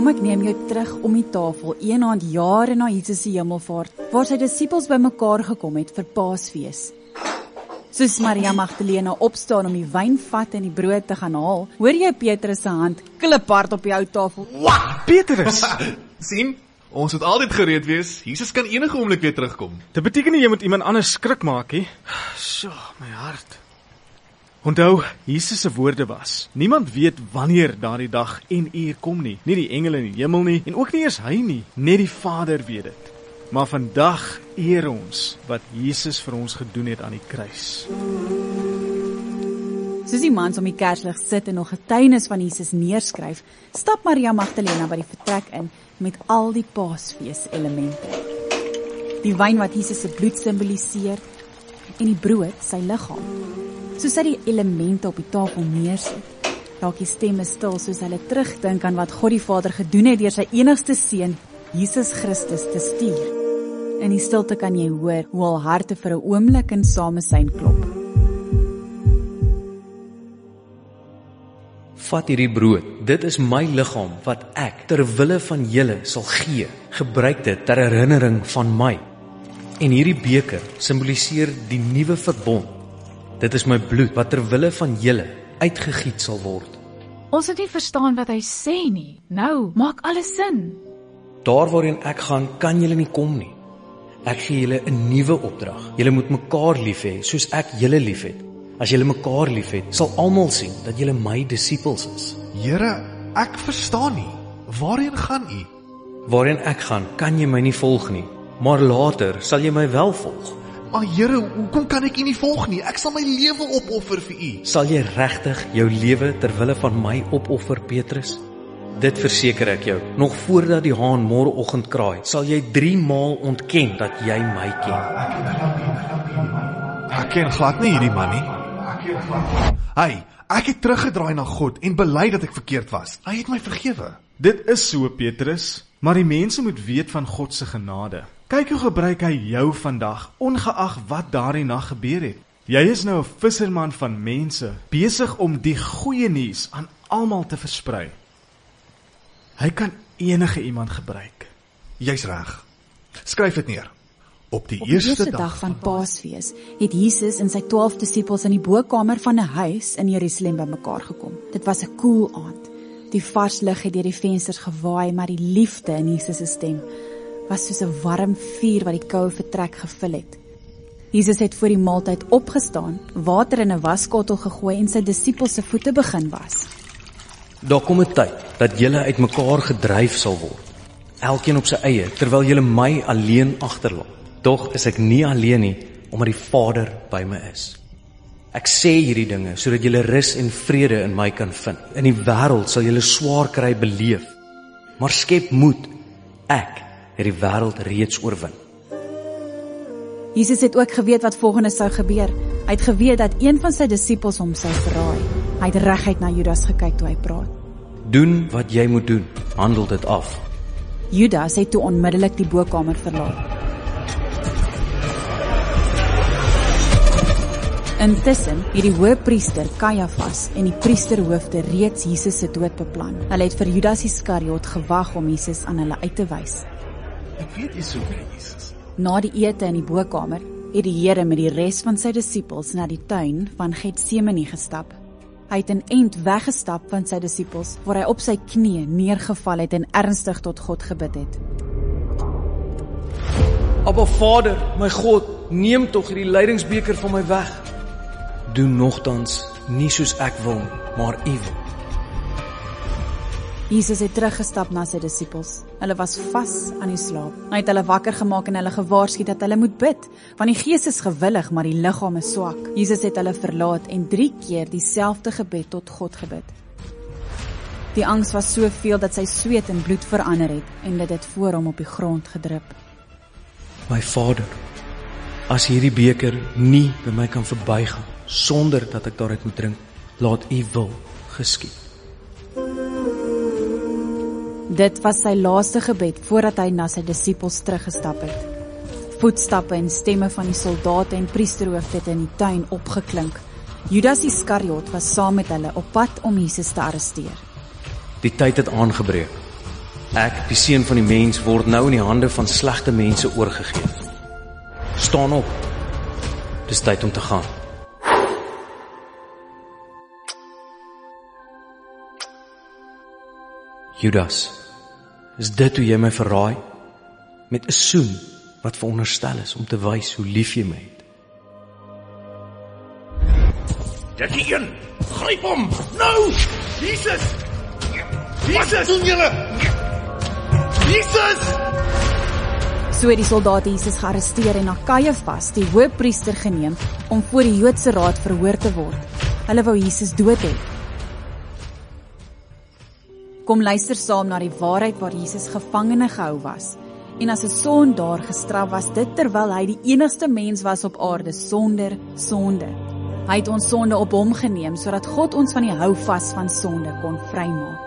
Kom ek neem jou terug om die tafel, een aand jare na Jesus se hemelvaart, waar sy disippels bymekaar gekom het vir Paasfees. Soos Maria Magdalena opstaan om die wynvat en die brood te gaan haal, hoor jy Petrus se hand kliphard op die ou tafel. Wat? Petrus! Sien, ons moet altyd gereed wees. Jesus kan enige oomblik weer terugkom. Dit beteken nie jy moet iemand anders skrik maak nie. So, my hart. Onthou, Jesus se woorde was, niemand weet wanneer daardie dag en uur kom nie. Nie die engele in die hemel nie, en ook nie eers hy nie. Net die Vader weet dit. Maar vandag eer ons wat Jesus vir ons gedoen het aan die kruis. Soos die mans om die kerslig sit en nog getuienis van Jesus neerskryf, stap Maria Magdalena by die vertrek in met al die Paasfees-elemente. Die wyn wat Jesus se bloed simboliseer en die brood sy liggaam. Soos hy die elemente op die tafel neersit, raak die stemme stil soos hulle terugdink aan wat God die Vader gedoen het deur sy enigste seun, Jesus Christus, te stuur. In die stilte kan jy hoor hoe al harte vir 'n oomblik in samesyn klop. Vat hierdie brood, dit is my liggaam wat ek ter wille van julle sal gee. Gebruik dit ter herinnering van my. En hierdie beker simboliseer die nuwe verbond. Dit is my bloed wat ter wille van julle uitgegiet sal word. Ons het nie verstaan wat hy sê nie. Nou, maak alles sin. Daar waarheen ek gaan, kan julle nie kom nie. Ek gee julle 'n nuwe opdrag. Julle moet mekaar lief hê, soos ek julle lief het. As julle mekaar lief het, sal almal sien dat julle my disippels is. Here, ek verstaan nie. Waarheen gaan u? Waarheen ek gaan, kan jy my nie volg nie, maar later sal jy my wel volg. Maar Here, hoekom kan ek u nie volg nie? Ek sal my lewe opoffer vir u. Sal jy regtig jou lewe ter wille van my opoffer, Petrus? Dit verseker ek jou, nog voordat die haan môreoggend kraai, sal jy 3 maal ontken dat jy my ken. Ek ken glad nie hierdie man nie. Hey, ek het teruggedraai na God en bely dat ek verkeerd was. Hy het my vergewe. Dit is so, Petrus, maar die mense moet weet van God se genade. Kyk hoe gebruik hy jou vandag, ongeag wat daardie nag gebeur het. Jy is nou 'n visserman van mense, besig om die goeie nuus aan almal te versprei. Hy kan enige iemand gebruik. Jy's reg. Skryf dit neer. Op die Op die eerste dag van Paasfees het Jesus en sy 12 disippels in die bokkamer van 'n huis in Jerusalem bymekaar gekom. Dit was 'n koel aand. Die vars lug het deur die vensters gewaai, maar die liefde in Jesus se stem was soos 'n warm vuur wat die koue vertrek gevul het. Jesus het voor die maaltyd opgestaan, water in 'n waskottel gegooi en sy disippels se voete begin was. Daar kom 'n tyd dat julle uitmekaar gedryf sal word, elkeen op sy eie, terwyl julle my alleen agterlaat. Doch is ek nie alleen nie, omdat die Vader by my is. Ek sê hierdie dinge, sodat julle rus en vrede in my kan vind. In die wêreld sal julle swaar kry beleef, maar skep moed, ek het die wêreld reeds oorwin. Jesus het ook geweet wat volgende sou gebeur. Hy het geweet dat een van sy disippels hom sou verraai. Hy het reguit na Judas gekyk toe hy praat. Doen wat jy moet doen, handel dit af. Judas het toe onmiddellik die bokkamer verlaat. Intussen het die hoëpriester Kajafas en die priesterhoofde reeds Jesus se dood beplan. Hulle het vir Judas Iskariot gewag om Jesus aan hulle uit te wys. Ek weet jy soek vir Jesus. Na die ete in die bokkamer het die Here met die res van sy disippels na die tuin van Getsemane gestap. Hy het 'n ent weggestap van sy disippels, waar hy op sy knieë neergeval het en ernstig tot God gebid het. Abba Vader, my God, neem tog hierdie lydingsbeker van my weg. Doen nogtans nie soos ek wil, maar U wil. Jesus het teruggestap na sy disippels. Hulle was vas aan die slaap. Hy het hulle wakker gemaak en hulle gewaarsku dat hulle moet bid, want die gees is gewillig, maar die liggaam is swak. Jesus het hulle verlaat en 3 keer dieselfde gebed tot God gebid. Die angs was soveel dat sy sweet in bloed verander het en dit het voor hom op die grond gedrup. My Vader, as hierdie beker nie by my kan verbygaan, sonder dat ek daaruit moet drink, laat U wil geskied. Dit was sy laaste gebed voordat hy na sy disippels teruggestap het. Voetstappe en stemme van die soldate en priesterhoofde het in die tuin opgeklink. Judas Iskariot was saam met hulle op pad om Jesus te arresteer. Die tyd het aangebreek. Ek, die seun van die mens, word nou in die hande van slegte mense oorgegee. Staan op. Dis tyd om te gaan. Judas, is dit hoe jy my verraai? Met 'n soen wat veronderstel is om te wys hoe lief jy my het. Dit die een! Gryp hom! Nou! Jesus! Jesus! Wat doen julle? Jesus! So het die soldate Jesus gearresteer en na Kajafas, die hoofpriester, geneem om voor die Joodse raad verhoor te word. Hulle wou Jesus dood hê. Kom luister saam na die waarheid waar Jesus gevangene gehou was. En as 'n sondaar gestraf was, dit terwyl hy die enigste mens was op aarde sonder sonde. Hy het ons sonde op hom geneem, sodat God ons van die houvas van sonde kon vrymaak.